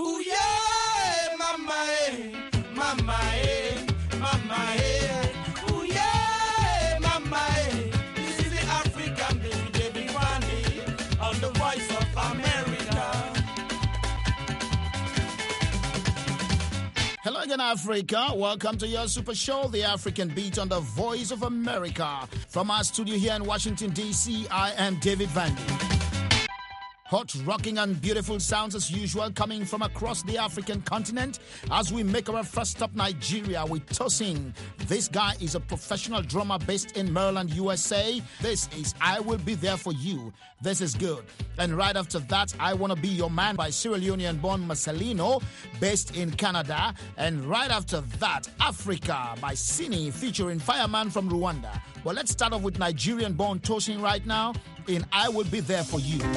Ooh yeah, mama, mama, mama, ooh yeah, mama. This is the African David Randy on the Voice of America. Hello again, Africa. Welcome to your super show, The African Beat on the Voice of America. From our studio here in Washington, D.C., I am David Vandy. Hot, rocking and beautiful sounds as usual coming from across the African continent as we make our first stop Nigeria with Tosin. This guy is a professional drummer based in Maryland, USA. This is I Will Be There For You. This is good. And right after that, I Wanna Be Your Man by Sierra Leonean-born Marcelino based in Canada. And right after that, Africa by Sini featuring Fireman from Rwanda. Well, let's start off with Nigerian-born Tosin right now in I Will Be There For You.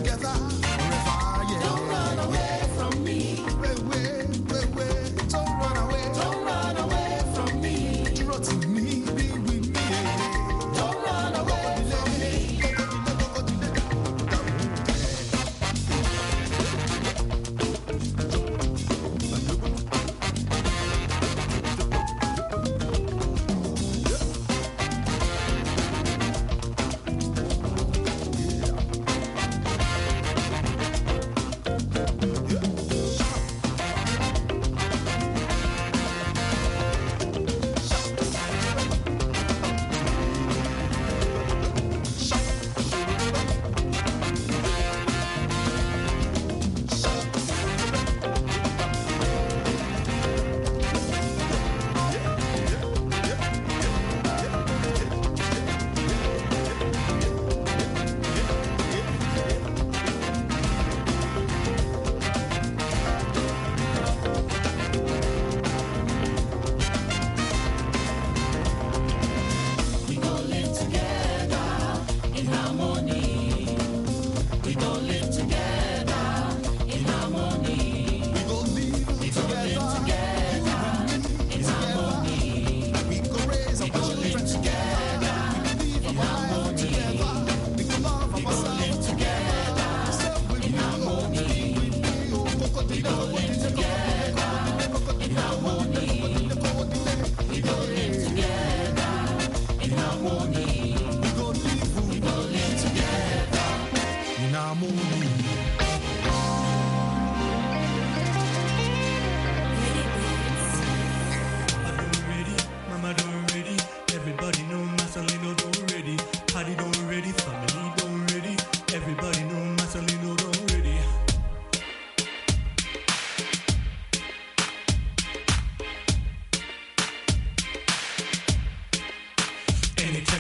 Don't run away from me.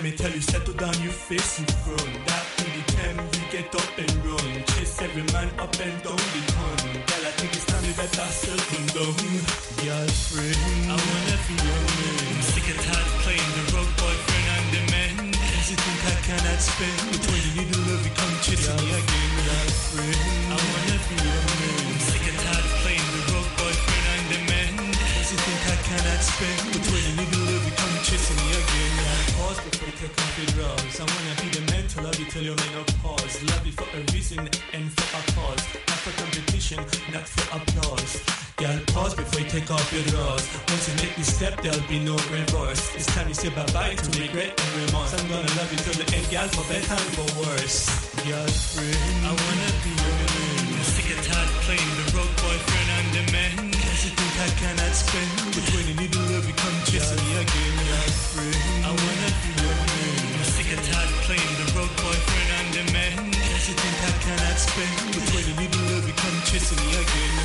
me tell you, settle down, you face in front. That anytime you get up and run, chase every man up and down the con. Girl, I think it's time you better settle down. Girlfriend, I wanna be your man. I'm sick and tired of playing the road boyfriend and the man. Cause you think I cannot spend, but when you need to love, you come chasing me again. Girlfriend, I wanna be your man. I'm sick and tired of playing the road boyfriend and the man. Cause you think I cannot spend, but when you need to love, you come chasing me again. Pause before you take off your drawers. I wanna be the man to love you till you're menopause. Love you for a reason and for a cause. Not for competition, not for applause. Girl, pause before you take off your drawers. Once you make this step, there'll be no reverse. It's time you say bye-bye to regret and remorse. I'm gonna love you till the end, girl, for better and for worse. Girlfriend, I wanna be your man. I'm sick and tired of playing the road boyfriend and the man. Cause you think I cannot spend, but when you need to love, you come chasing me again. Girlfriend, I wanna be your man. I'm sick and tired of playing the road boyfriend and the man. Cause you think I cannot spend, but when you need to love, you come chasing me again.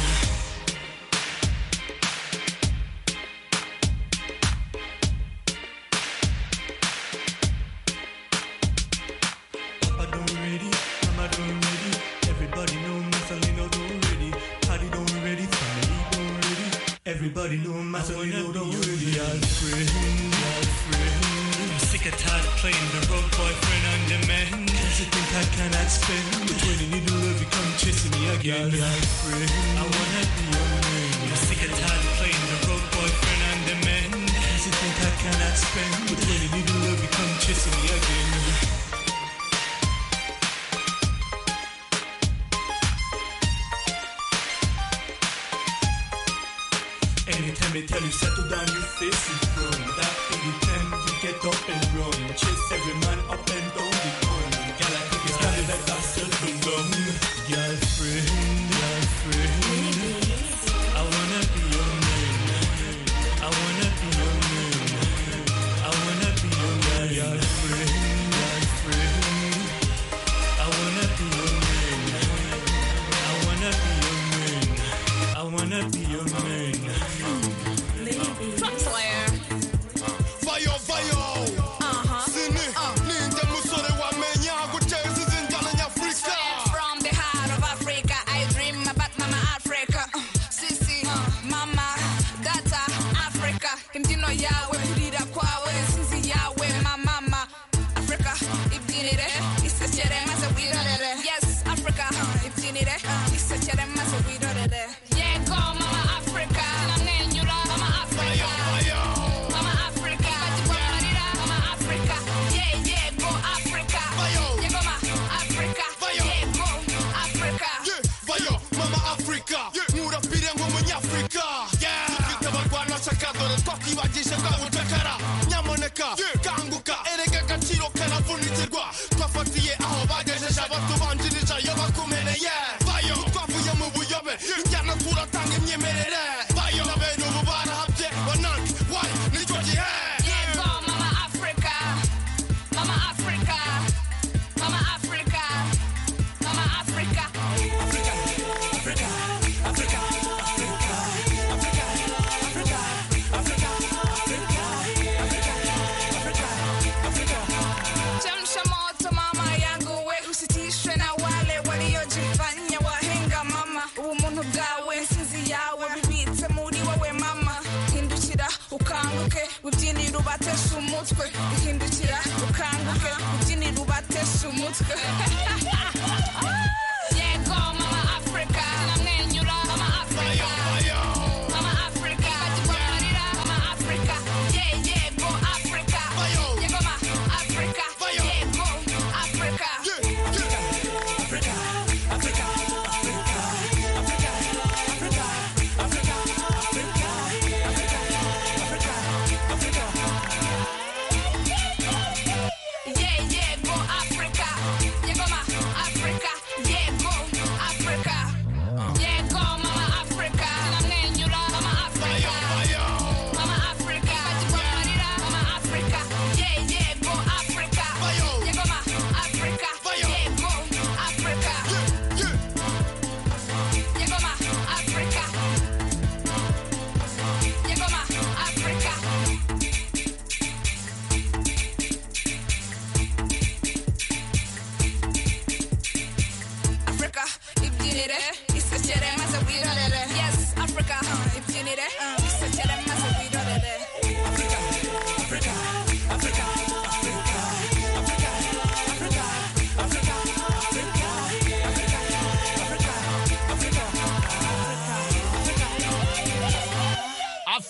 Everybody know my son, you know, don't worry. Girlfriend, I'm sick and tired of playing the road boyfriend and the man. Cause you think I cannot spend, but when you need to love, you come chasing me again. Girlfriend, I wanna be your man. I'm sick and tired of playing the road boyfriend and the man. Cause you think I cannot spend, but when you need to love, you come chasing me again. Anytime they tell you settle down, you face in front. That anytime you get up and run, chase every man up and down the con. Girl, I think it's time you let that settle down. Girlfriend, I wanna be your man. I wanna be your man. I wanna be your man. Girlfriend, I wanna be your man. I wanna be your man. I wanna be your man. kanguka erega agaciro karavunitirwa twafatiye aho bagejeje abatubanjirije iyo bakumeneye bayo twavuye mu buyobe injyana turatanga imyemerere bayo n'abene ubu barahabye banange wayi nicyo gihe yego mama Africa mama Africa mama Africa mama Africa Africa Africa Africa ubyinira ubatesha umutwe ihindukira ukanguke ubyinira ubatesha umutwe yego mama Africa namwenyura mama Africa mama Africa batwamarira mama Africa yego Africa yego mama Africa yego Africa Africa Africa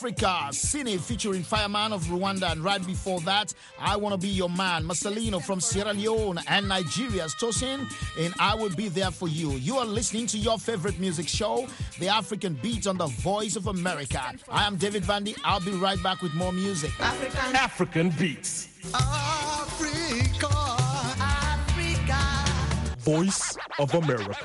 Africa, Cine featuring Fireman of Rwanda, and right before that, I Wanna Be Your Man, Marcelino from Sierra Leone, and Nigeria's Tosin in I Will Be There For You. You are listening to your favorite music show, The African Beat on the Voice of America. I am David Vandy. I'll be right back with more music. African Beats. Africa. Voice of America.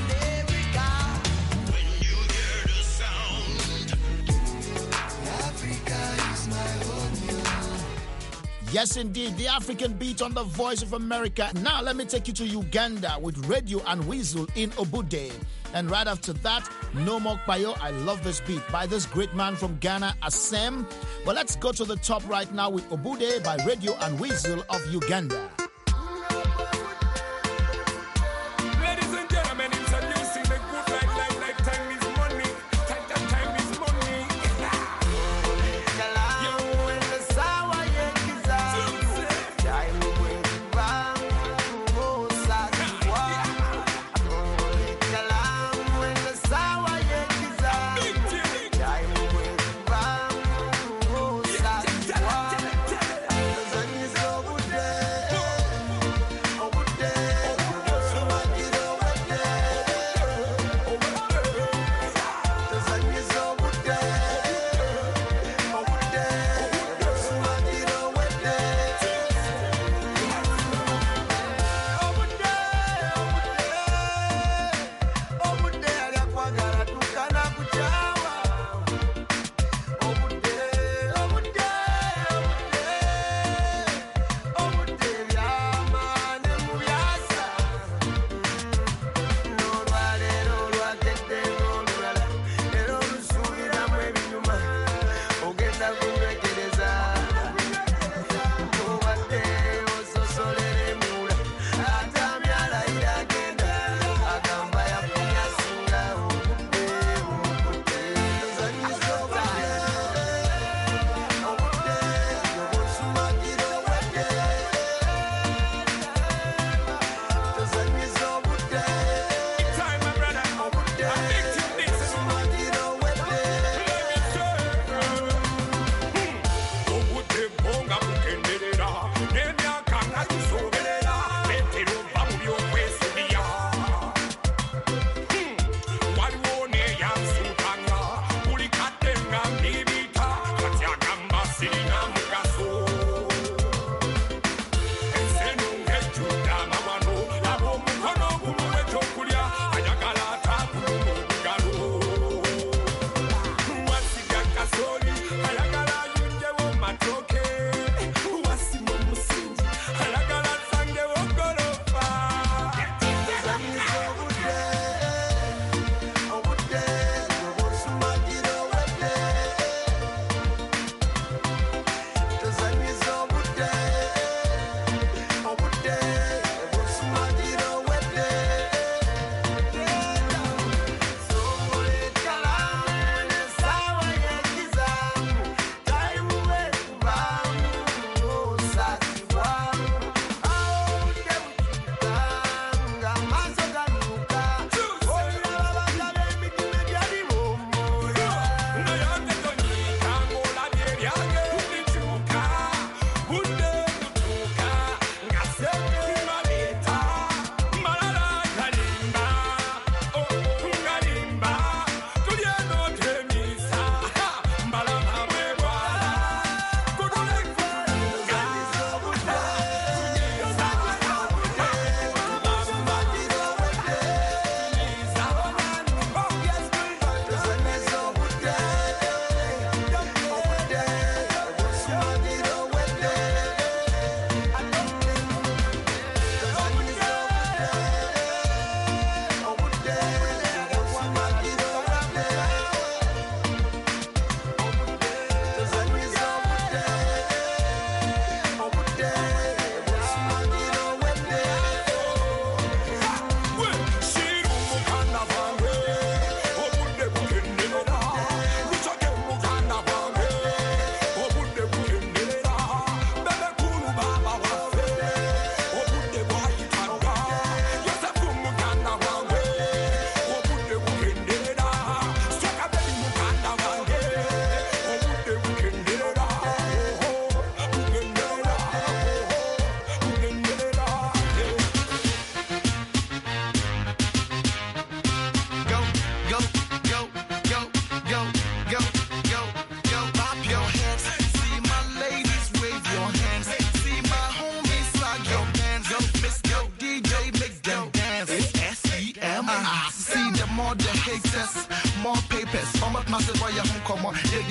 When you hear the sound, Africa is my home. Yes, indeed, the African Beat on the Voice of America. Now, let me take you to Uganda with Radio and Weasel in Obude. And right after that, No More Payo. I love this beat by this great man from Ghana, Asem. But let's go to the top right now with Obude by Radio and Weasel of Uganda.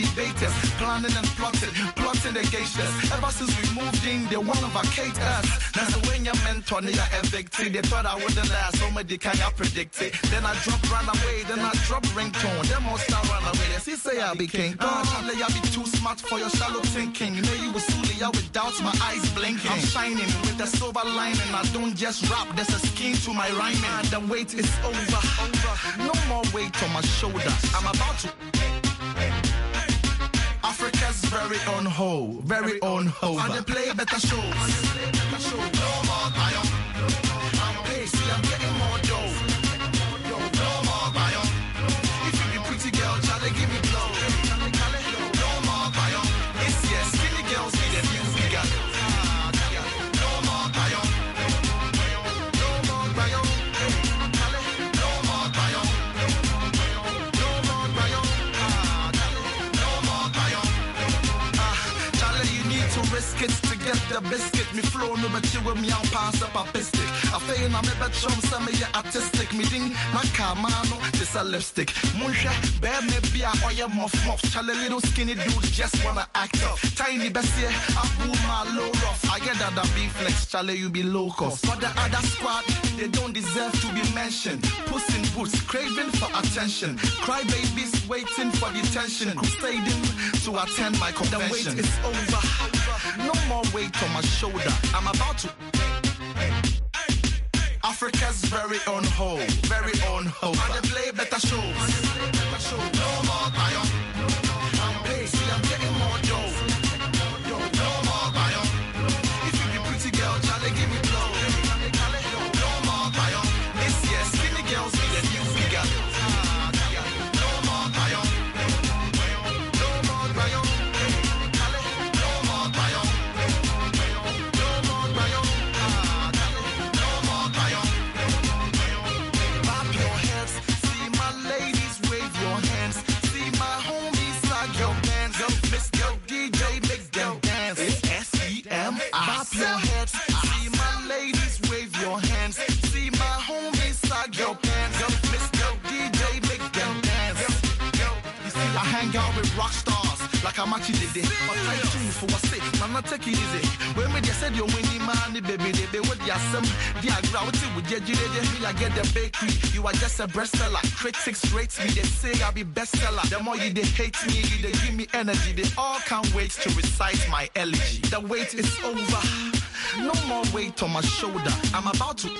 debaters, planning and plotting the geishas. Ever since we moved in, they want to vacate us. That's when your mentor, they are evicted. They thought I wouldn't last, so much they can't predict it. Then I drop run away, then I drop ringtone. Them all start run away. They say I be king. Charlie, I be too smart for your shallow thinking. You know you was Suli, I without my eyes blinking. I'm shining with a silver lining. I don't just rap, there's a scheme to my rhyming. And the wait is over. No more weight on my shoulder. I'm about to. Africa's very on hold, very on hold. And they play better shows. No more lion. I'm pacey, I'm getting more dough. No more lion. If you be pretty girl, Charlie, give me blow. No more lion. It's yes, skinny girls need a new figure. No more lion. No more lion. No more lion. No more lion. No more lion. Charlie, you need to risk it to get the biscuit. Me flow no but you with me and pass up a biscuit. I feel na me bet chum some me artistic. Me ding na kamano this a lipstick. Munsha bad me be a oya muff. Charlie little skinny dudes just wanna act up. Tiny bessie, I pull my low rough. I get that be flex. Charlie you be low cost. For the other squad, they don't deserve to be mentioned. Puss in boots, craving for attention. Cry babies waiting for detention. Crusading to attend my convention. The wait is over. No more weight on my shoulder. I'm about to. Africa's very on hold, very on hold. And they play better shows. No more lion. I'm pacey, I'm getting more dough. No more lion. If you be pretty girl, Charlie, give me blow. No more lion. This year, skinny girls need a new figure. No more lion. No more lion. No more lion. No more lion. No more lion. Clap your hands, see my ladies wave your hands, see my homies slide your bands, Mr. DJ make them dance. It's SEM. Clap your hands, see my ladies wave your hands, see my homies slide your bands, Mr. DJ make them dance. You see, I hang out with rock stars like I'm actually did it. But I tune for what's it, man, not take it easy. When me just said you're winning money, baby, they with the some. The gravity with you, I get the bakery. You are just a bestseller. Critics rate me, they say I'll be bestseller. The more you they hate me, they give me energy. They all can't wait to recite my elegy. The wait is over. No more weight on my shoulder. I'm about to.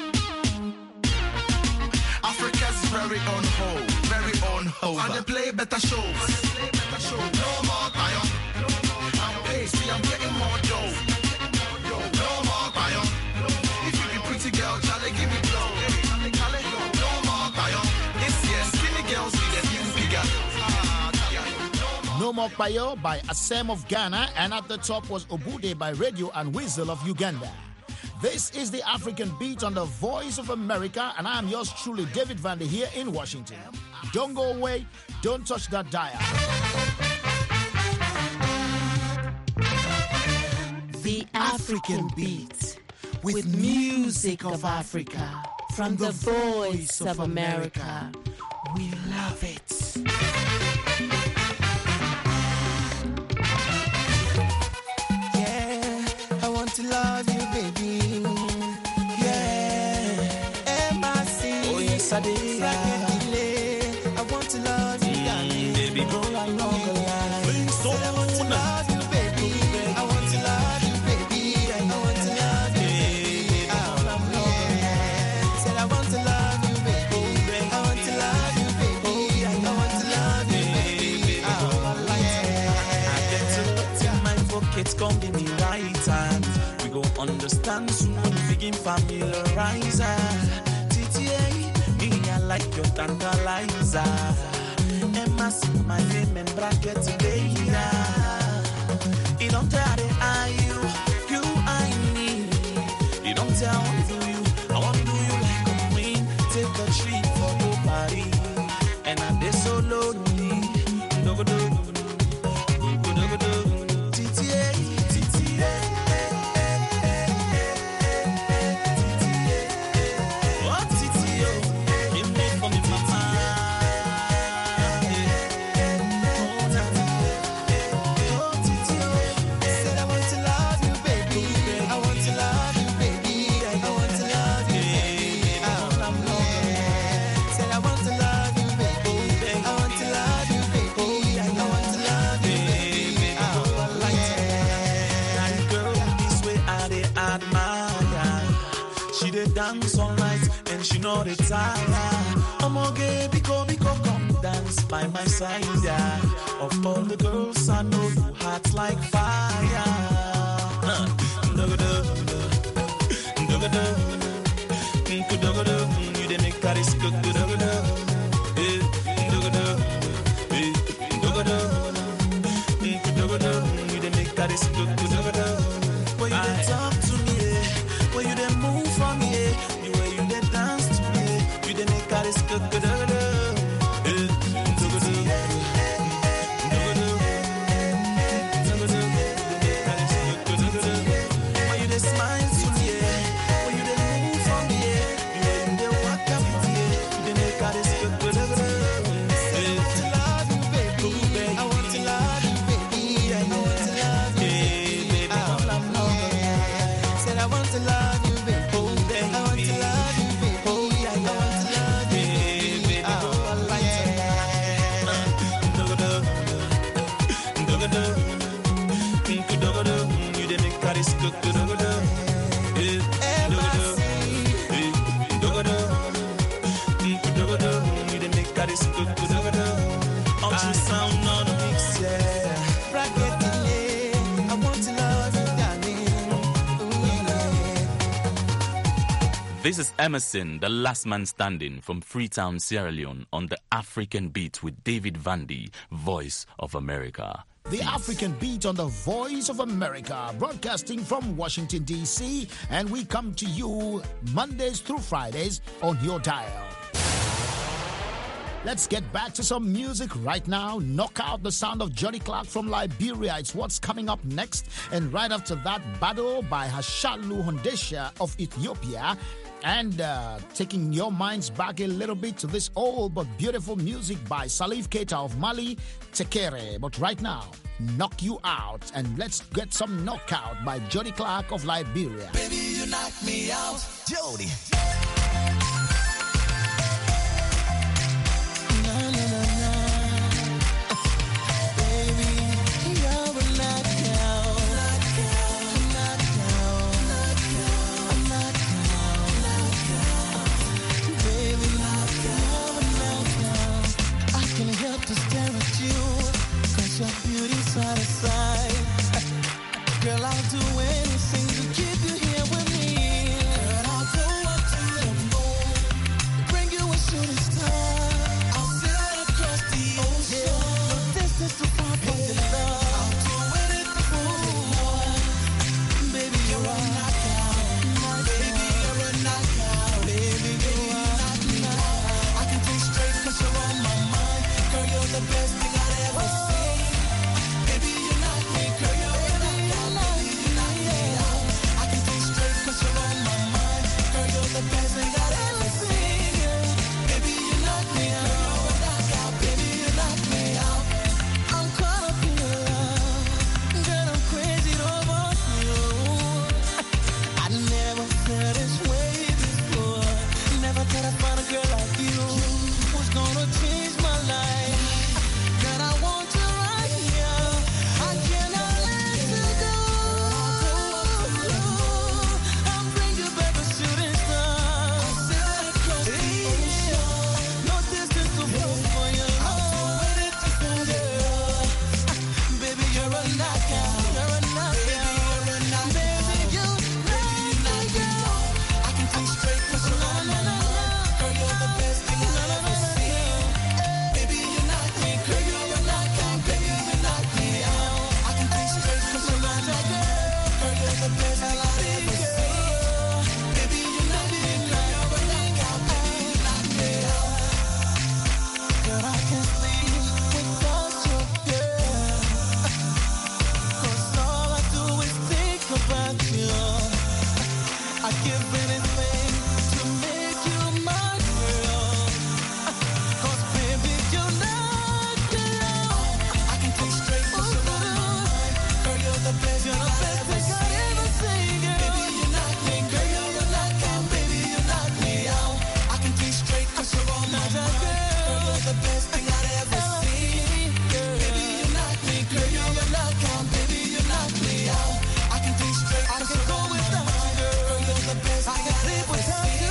Africa's very on hold, very on hold. And they play better shows. No more lion. I'm pacey, I'm getting more dough. No more lion. If you be pretty girl, Charlie, give me blow. No more lion. This year, skinny girls need a new figure. No More Payo by Asem of Ghana, and at the top was Obude by Radio and Weasel of Uganda. This is the African Beat on the Voice of America, and I'm yours truly, David Vandy, here in Washington. Don't go away, don't touch that dial. The African Beat, with music of Africa, from the Voice of America. We love it. Yeah, I want to love you, baby. Yeah, M.I.C. Oh, yes, I did. I can't delay. I want to love you, darling. Baby, go along the line. I want to love you, baby. I want to love you, baby. I want to love you, baby. I want to love you, baby. I want to love you, baby. I want to love you, baby. I get to look in my pockets, come give me right time. We go understand soon when we begin familiarize. TTA, me I like your tantalizer. Emma, see my name and bracket today. You don't tell the you I need. You don't tell I want to do you. I want to do you like a queen. Take a treat for your body. And I'm there so lonely. TTA, TTA. What TTA? Give me for me, mama. dance all night, and she know the tire. I'm okay, biko, come dance by my side, yeah. Of all the girls, I know you hot like fire. You dey make that is good. You dey make that is good. When you dey talk to me, when you dey move for me, the way you dey dance to me, you dey make that is good. When you dey smile to me, when you dey move for me, the way you dey walk up with me, you dey make that is good. This is Emerson, the last man standing from Freetown, Sierra Leone, on the African Beat with David Vandy, Voice of America. The African Beat on the Voice of America, broadcasting from Washington, D.C., and we come to you Mondays through Fridays on your dial. Let's get back to some music right now. Knock out the sound of Johnny Clark from Liberia. It's what's coming up next. And right after that, Battle by Hashalu Hondesha of Ethiopia. And taking your minds back a little bit to this old but beautiful music by Salif Keita of Mali, Tekere. But right now, Knock You Out. And let's get some knockout by Johnny Clark of Liberia. Baby, you knock me out, Jody. Girl, I'll do anything to keep you here with me. Girl, I'll go up to the moon, bring you a shooting star. I'll sail across the ocean, no distance too far from your love. I'll do anything for you, baby. You're a knockout, baby. You're a knockout, baby. You knock me out. I can think straight 'cause you're on my mind. Girl, you're the best thing I've ever seen. Baby, you knock me, girl, you're a knockout. The best thing I've ever seen. Baby, you knock me out. Baby, you knock me out. I'm caught up in your love. Girl, I'm crazy over you. I never felt this way before. Never thought I'd find a girl like you who's gonna change my life. Girl, I want you right here. I cannot let you go. I'll bring you back a shooting star. I can go without you, girl. You're the best. I can live without you.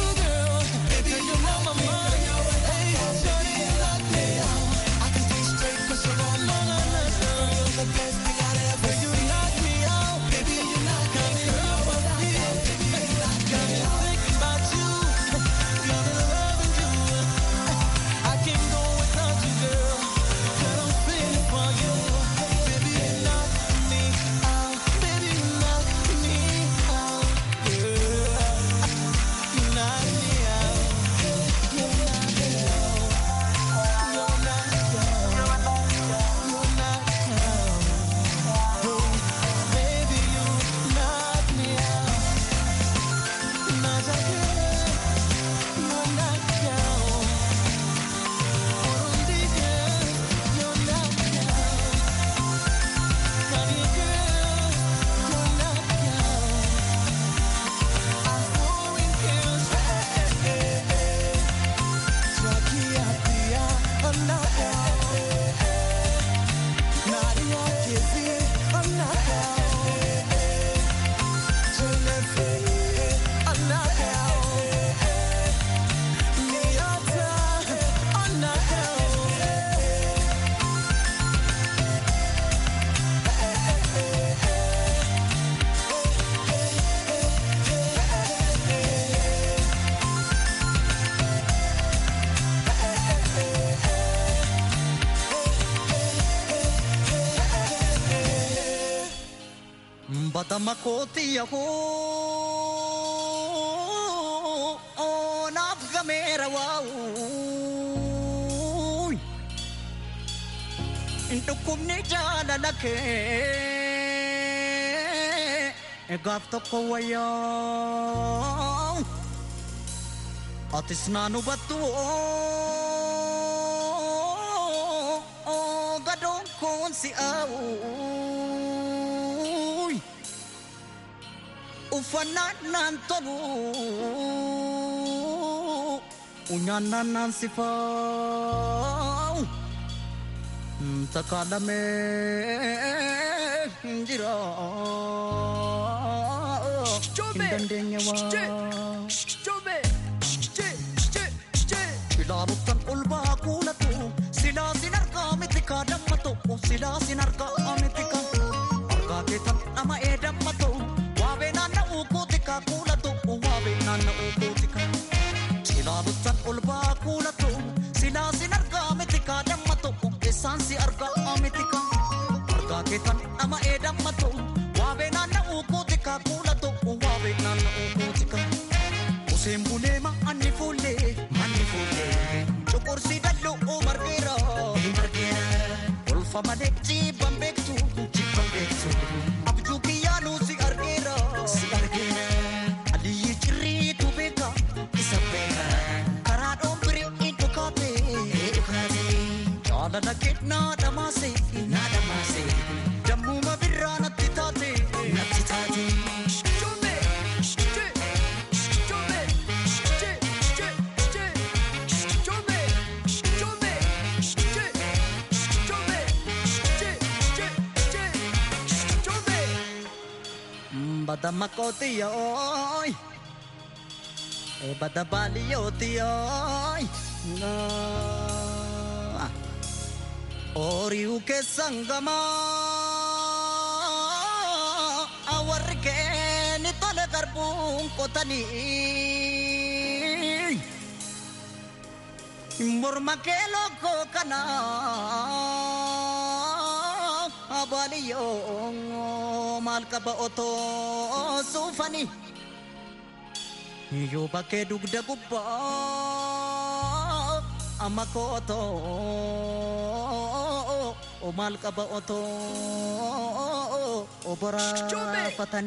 Batamakoti yaho Onaf gamera wow Into kumne jala lake Egaf to kawaya Atis nanu batu Gadon kon si au Ufanan nan tolu Unyanan nan sifau Takalame jira Indandenya wa Ilarutan ulba kulatu Sila sinarka mitika dammato Sila sinarka mitika Arka ketan ama edammato Wabe nana ukutika kulatu Wabe nana ukutika Sila rutan ulba kulatu Sila sinarka mitika dammato Esansi arka mitika Arka ketan ama edammato Wabe nana ukutika kulatu Wabe nana ukutika Usembulema anifule manifule Chokorsi dallo margera margera Ulfa madekti bambektu bambektu Abju kiyanu si argera Ali chiri tu beka isabeka Karado bri itu kate Jala nakitna damase Jammu mabirra natitate Badamakoti yoy badabali yoti yoy Oriu ke sangama awar ke ni tole karbun kotani Murma ke loko kana abaliyo malka ba oto sufani yo bake dugda gubba amako oto o malka ba oto obara patani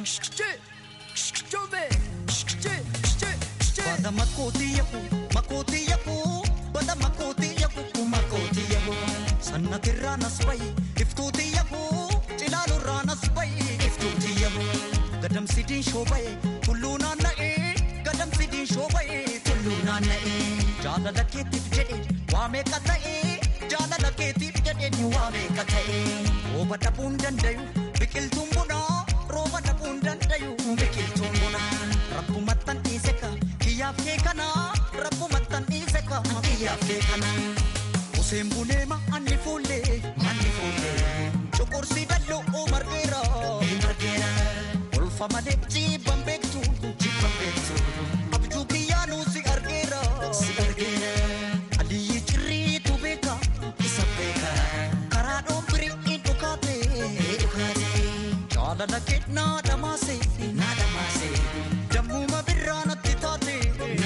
pada makoti yaku pada makoti yaku sanna kirana swai iftuti yaku Ilalu ranas bay iftuti yamu Gadam sidin shobay Tulluna nae Gadam sidin shobay Tulluna nae Jala laketif jede Wame katae Jala laketif jede Wame katae Roba tapun dandayu Bikil tumbuna Roba tapun dandayu Bikil tumbuna Rabbu matan iseka Kiyaf ke kana Rabbu matan iseka Kiyaf ke kana Usembulema anifule Manifule Chokorsi dallo margera margera Ulfa madekti bambektu Abju kiyanu si argera Ali chiri tu beka isabeka Karado bri itu kate Jala nakitna damase Jammu mabirra natitate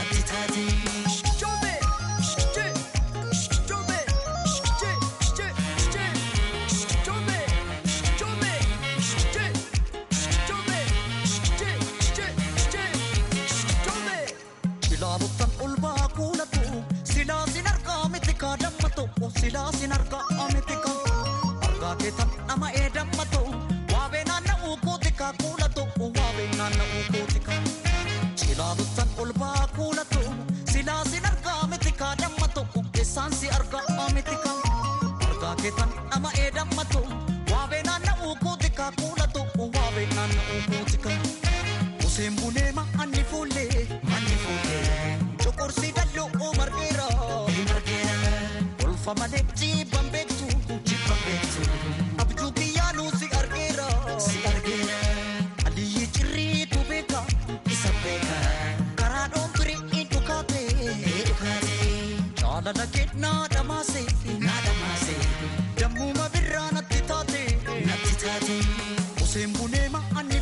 Sila sinarka ametika Arga ketan ama edammato Wabe nana ukutika kulato Wabe nana ukutika Sila dutan ulba kulato Sila sinarka ametika dammato Esansi arga ametika Arga ketan ama edammato Wabe nana ukutika kulato Wabe nana ukutika Usembulema anifule Chokorsi dallo margera Ulfa madekti bambektu Abju kiyanu si argera Ali chiri tu beka isabeka Karado bri itu kate Jala nakitna damase Jammu mabirra natitate Usembulema ani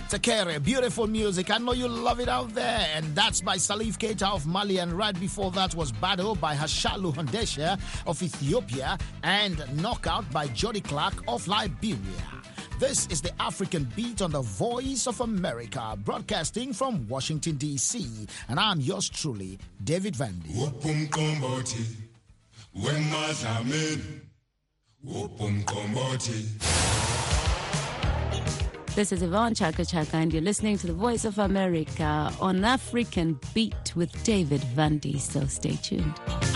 Tekere, beautiful music. I know you love it out there. And that's by Salif Keita of Mali. And right before that was Bado by Hashalu Handesha of Ethiopia. And Knockout by Jody Clark of Liberia. This is the African Beat on the Voice of America, broadcasting from Washington, D.C. And I'm yours truly, David Vandy. This is Yvonne Chaka Chaka, and you're listening to the Voice of America on African Beat with David Vandy. So stay tuned.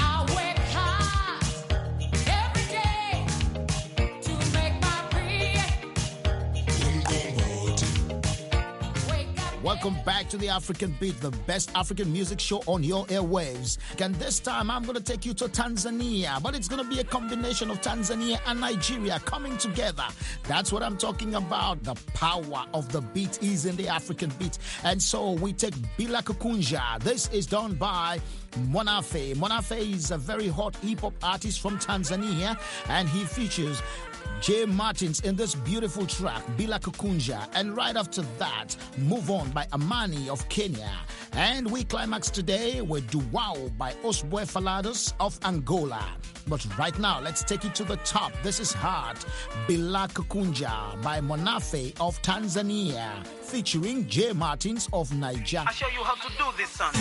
Welcome back to the African Beat, the best African music show on your airwaves. And this time I'm going to take you to Tanzania, but it's going to be a combination of Tanzania and Nigeria coming together. That's what I'm talking about. The power of the beat is in the African Beat. And so we take Bila Kukunja. This is done by Monafe. Monafe is a very hot hip-hop artist from Tanzania, and he features Jay Martins in this beautiful track, Bila Kukunja. And right after that, Move On by Amani of Kenya. And we climax today with Duwao by Osboy Falados of Angola. But right now, let's take it to the top. This is hard. Bila Kukunja by Monafe of Tanzania, featuring Jay Martins of Nigeria. I'll show you how to do this song.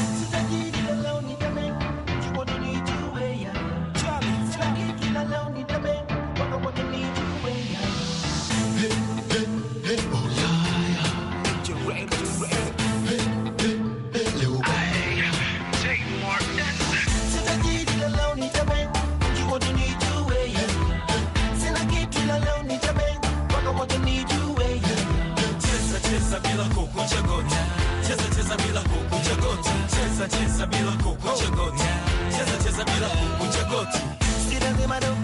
Cheza bila kukunja goti. Cheza bila kukunja goti. Si lazima do.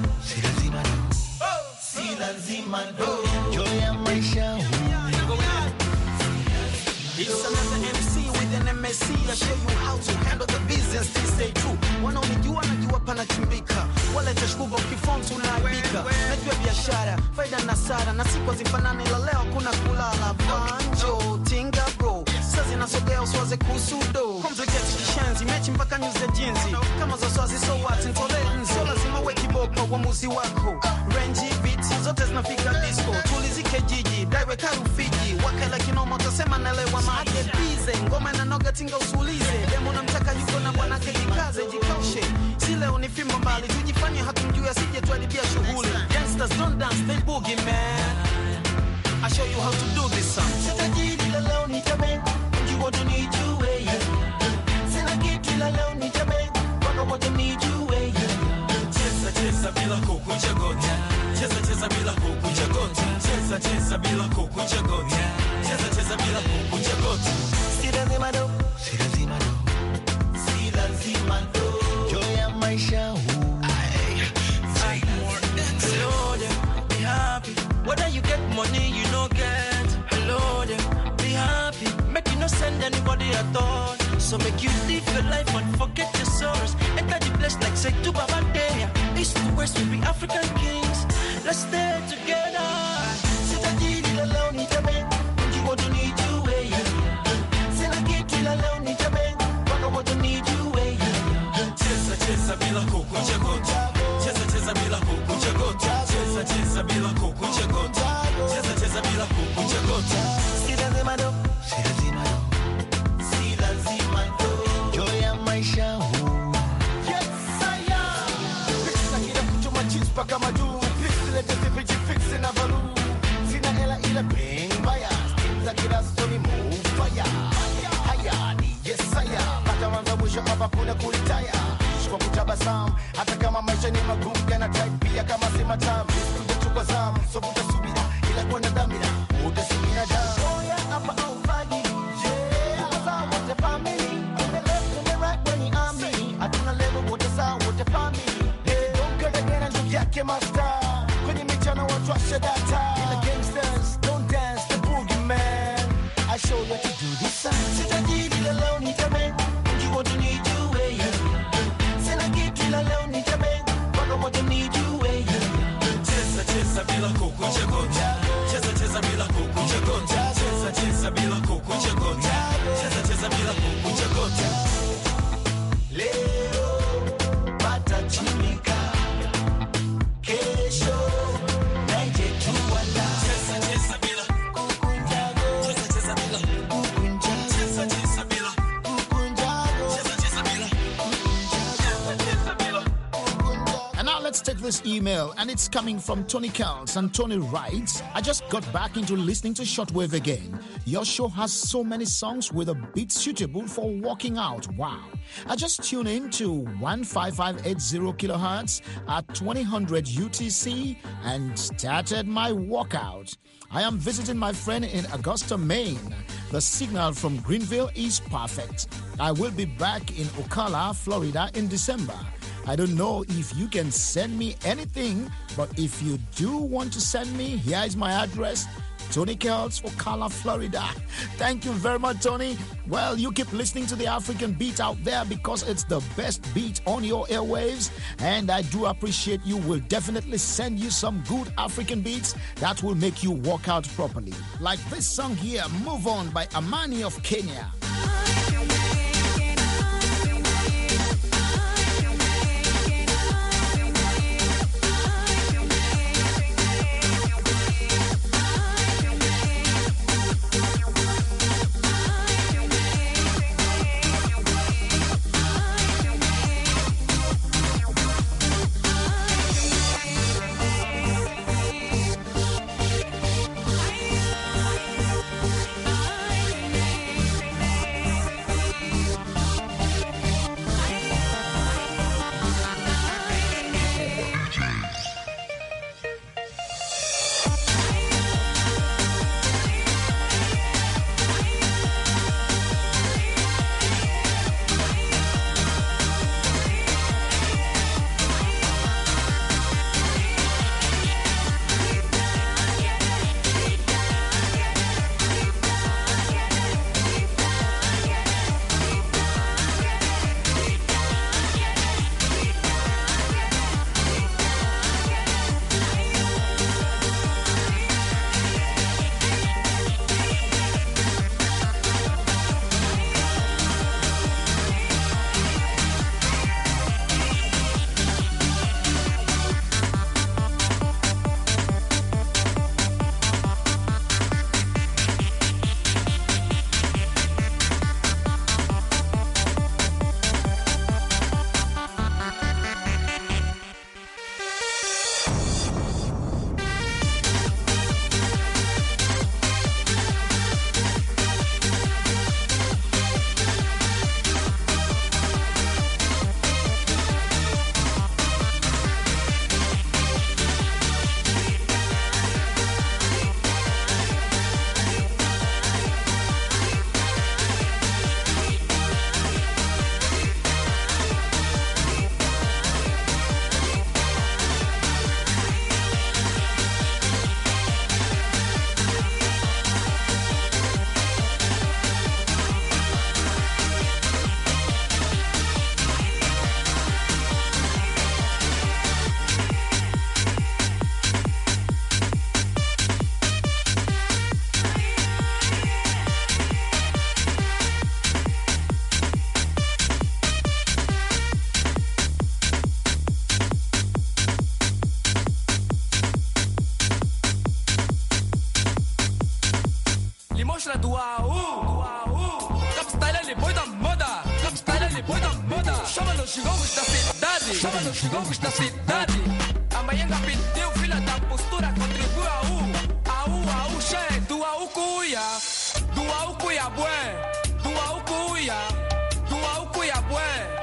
Si lazima do. Joya maisha. It's another MC with an MSC. I show you how to handle the business. Still stay true. Wanaonijua najua panachimbika. Wale tashkuba ukiform tunaibika. Najua biashara, faida na sara. Na siku zifanane la leo kuna kulala. Banjo, tinga bro. Sazi nasogea uswaze kusudo. Complicated kishenzi, mechi mpaka nyuze jinzi. Kama za swazi so what, intolerance. So lazima weki bopa uamuzi wako. Range beats, zote zinafika disco. Tulizike jiji, daiwe karufiji. Wakala kinoma utasema nelewa maake bize. Ngoma na noga tinga usulize. Demo na mtaka yuko na bwanake jikaze, jikaushe. Sile unifimba mbali, tujifanye hatumjua sije tuadibia shughuli. Gangsters don't dance, they boogie man. I show you how to do this song. Sitajiri la leo nitabe. What you need you way. Sina kitu la leo nitabe. What you need you way. Cheza bila kukunja goti. Cheza bila kukunja goti. Cheza bila kukunja goti. Cheza bila kukunja goti. Si lazima do. Si lazima do. Joya maisha huu. Say more than hello there, be happy. Whether you get money, you no get. Hello there, be happy. Make you no send anybody at all. So make you live your life and forget your sorrows. Enter the place like say to Baba Day. East to west we be African kings. Let's stay together. Sitajiri la leo nitabe. What you need you way. Sina kitu la leo nitabe. What you need you way. Cheza bila kukunja goti. Cheza bila kukunja goti. Cheza bila kukunja goti. Cheza bila kukunja goti. Si lazima do. Si lazima do. Joya maisha huu. Yes, I am. Pixla kila kutu machis paka madu. Pixla tete pichi fixe na valu. Sina hela ila bing baya. Skinza kila story move fire. Haya ni yes I am. Pata mwanzo mwisho hapa kuna kulitaya. Kwa kutabasamu. Hata kama maisha ni magumu yana type pia kama si matamu. Tuko zamu. So utasubira ila kwa na dhamira. Utasubira damu. Oya hapa au fagi. Master, kwenye michano watu washa data. Ila gangsters don't dance the boogie man. I show you how to do this song. Sitajiri la leo nitabe. What you need you way. Sina kitu la leo nitabe. What you need you way. Cheza bila kukunja goti. Cheza bila kukunja goti. Cheza bila this email, and it's coming from Tony Kells. And Tony writes, I just got back into listening to Shortwave again. Your show has so many songs with a beat suitable for walking out. Wow. I just tuned in to 15580 kilohertz at 2000 UTC and started my walkout. I am visiting my friend in Augusta, Maine. The signal from Greenville is perfect. I will be back in Ocala, Florida in December. I don't know if you can send me anything, but if you do want to send me, here is my address. Tony Kells, Ocala, Florida. Thank you very much, Tony. Well, you keep listening to the African beat out there because it's the best beat on your airwaves. And I do appreciate you. Will definitely send you some good African beats that will make you walk out properly. Like this song here, Move On by Amani of Kenya. Os gongos da cidade. A Mayenga pediu, filha da postura, contribui a U, já é do AU cuia, do AU cuia bué, do AU cuia, do AU cuia bué.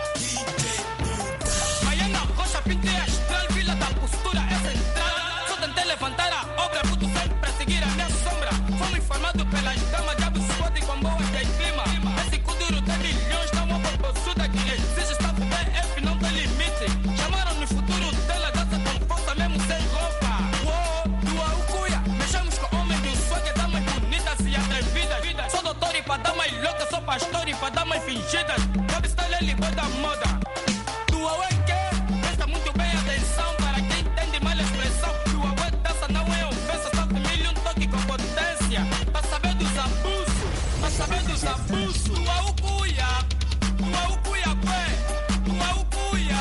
Mayenga rocha, pinte astral, filha da postura é central. Só tentei levantar a obra, puto sempre a seguir a minha sombra. Fomos informados pelas damas, diabo se pode com boas de clima. Esse Kuduro tem milhões, não é uma postura que exige, está por BF, não tem limite. Chamaram no futuro dela, dança com força mesmo sem roupa. Uou, do AU cuia, mexemos com homens do swag, damas bonitas e atrevidas. Sou doutor e pra damas loucas, sou pastor e pra damas fingidas. Sabe se ele ligou da moda. Do AU é que presta muito bem atenção para quem entende mal a expressão. Do AU é dança, não é ofensa, só tem mil e um toque com potência. Pra saber dos abusos, pra saber dos abusos. Do AU cuia, do AU cuia, bué, do AU cuia.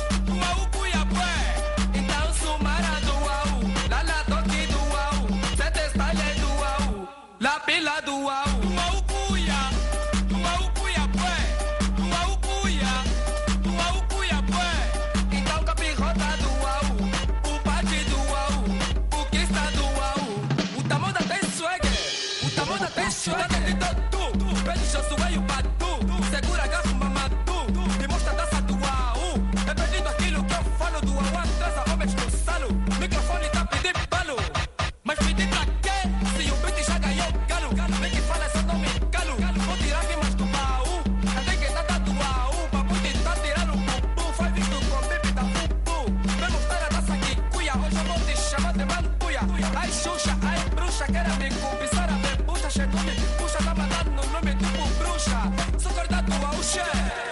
Então sumara do AU, lá na toque do AU, sete estalha do AU, lá pila do AU. Do AU cuia, bué, do AU cuia, bué. Então capirrota do AU, Da moda tem chorada de tatu. Pede show suei o batu. Segura garfo mamatu. Me mostra a dança do AU. É perdido aquilo que eu falo do AU. Transa homens no salo. Microfone tá pedindo balo. Mas pedir pra quê? Se o beat já ganhou galo. Nem que fala só não me calo. Vou tirar rimas do baú. Até que tá do AU. Papo de tá tirando o pupu. Faz visto com bebê da pupu. Vai mostrar a dança que cuia. Hoje eu vou te chamar de mantuia. Ai Xuxa, ai bruxa. Quero me cobiçar a ver puxa. Chegou me puxa. Tá mandando no nome tipo bruxa. Sou corda do AU, che.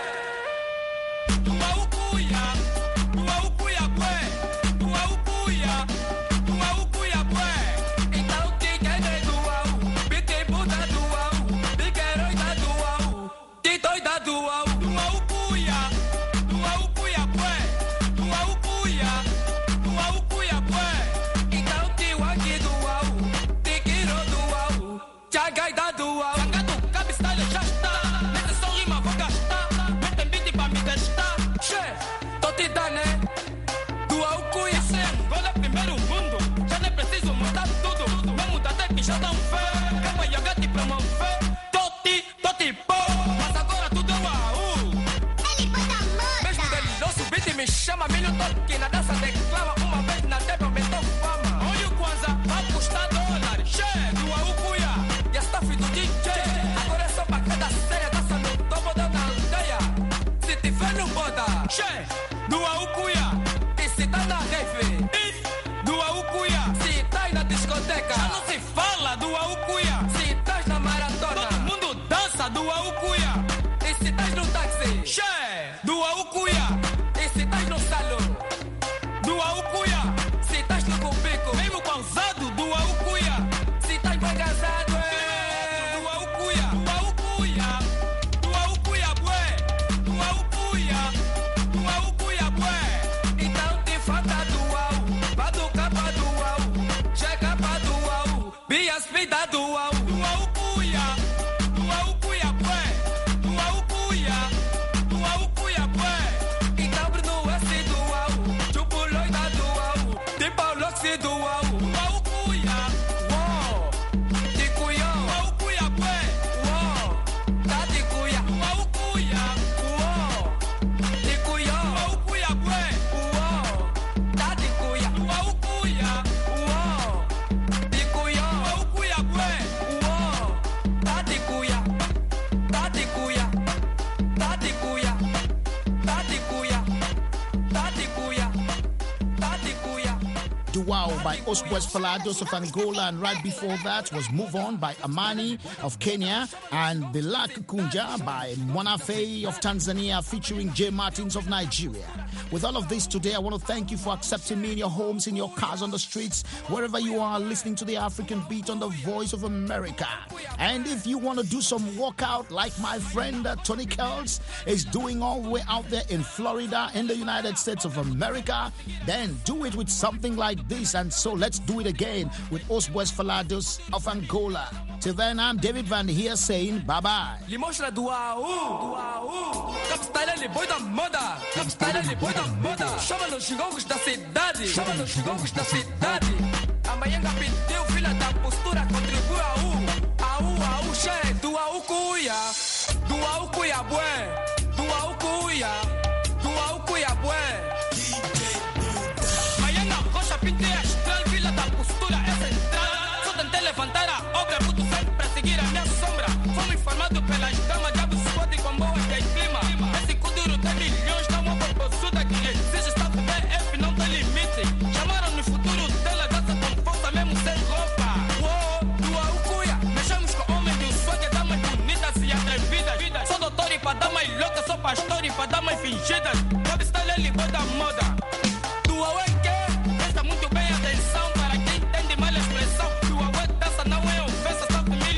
Do AU cuia. Do AU cuia, bué. Do AU cuia. Do AU cuia, bué. Então te quer do AU. Bique puta do AU. Bique herói do AU. Te doida do AU. Do AU cuia. Do AU cuia, bué. Do AU cuia. Do AU cuia, bué. Então te waki do AU. Te quero do AU. Chagaida do AU. Chagado, cabe style, já está. Nesse som rima vou gastar. Metem beat pra me testar. Che, tô te dando, né? Do AU cuia. Angola é primeiro mundo. Já nem preciso mudar tudo. Vai mudar até que já dão fé. Capa e yoga te promover. Tô te pô. Mas agora tudo é o AU. Ele foi da moda. Mesmo deliloso, o beat me chama. Milho toque na dança declama. Uma vez na TV aumentou fama. Olha o Kwanza, vai custar dólares. Che, do AU cuia. E a staff do DJ. Agora é só pra cada série. Dança no topo da aldeia. Se tiver no boda. Che, do AU cuia. E se tá na rave. Do AU cuia. Se tá na discoteca. Já não se fala do AU cuia. Se tá na maratona. Todo mundo dança do AU cuia. E se tá no táxi. Che, do AU cuia. E se tá no salão. Do AU cuia. Se tá no cubico. Mesmo pausado do AU cuia. Se tá embagasado. Do AU cuia. Do AU cuia. Do AU cuia, bué. Do AU cuia. Do AU cuia, bué. Então te falta do AU. Bado capa do AU. Chega pra do AU. Bias vida do AU. Do AU cuia. Do AU cuia, bué. Do AU cuia. Do AU cuia, bué. Então Bruno S do AU. Chupo loida do AU. De Paulo Oxi do AU. Do AU cuia. Uou. De cuia. Do AU cuia, bué. Uou. Tá de cuia. Do AU cuia. Uou. De cuia. Do AU cuia, bué. Uou. Tá de cuia. Do AU cuia. Uou. De cuia. Do AU cuia, bué. Uou. Tá de cuia. Tá de cuia. Tá de cuia. Tá de cuia. Tá de cuia. Tá de cuia. Duao by Osboes Falados of Angola, and right before that was Move On by Amani of Kenya, and Bilak Kunja by Mwanafe of Tanzania featuring J Martins of Nigeria. With all of this today, I want to thank you for accepting me in your homes, in your cars, on the streets, wherever you are listening to the African Beat on the Voice of America. And if you want to do some workout like my friend Tony Kells is doing all the way out there in Florida in the United States of America, then do it with something like this. And so let's do it again with Osboes Falados of Angola. Till then, I'm David Van here saying bye-bye. Lhe mostra do AU. Do AU. Capitale, ele boi da moda. Capitale, ele boi da moda. Chama nos jogos da cidade. Chama nos jogos da cidade. Amanhã pediu, filha da postura, contribui AU, che. Do AU cuia. Do AU cuia, bué. Do AU cuia. Do AU cuia, bué. Amanhã na rocha pintei a estrela, filha da postura é central. Só tentei levantar a obra, puto sempre pra seguir a minha sombra. Fomos informados pelas damas, diabo se pode com boa que clima. Esse Kuduro tem milhões, dá uma propostura que exige estar BF, não tem limite. Chamaram no futuro dela, dança com força mesmo sem roupa. Uou, do AU cuia. Mexemos com homens de um swag, damas bonitas e atrevidas. Sou doutor e pra damas loucas, sou pastor e pra damas fingidas. Webstyle, ele boi da moda.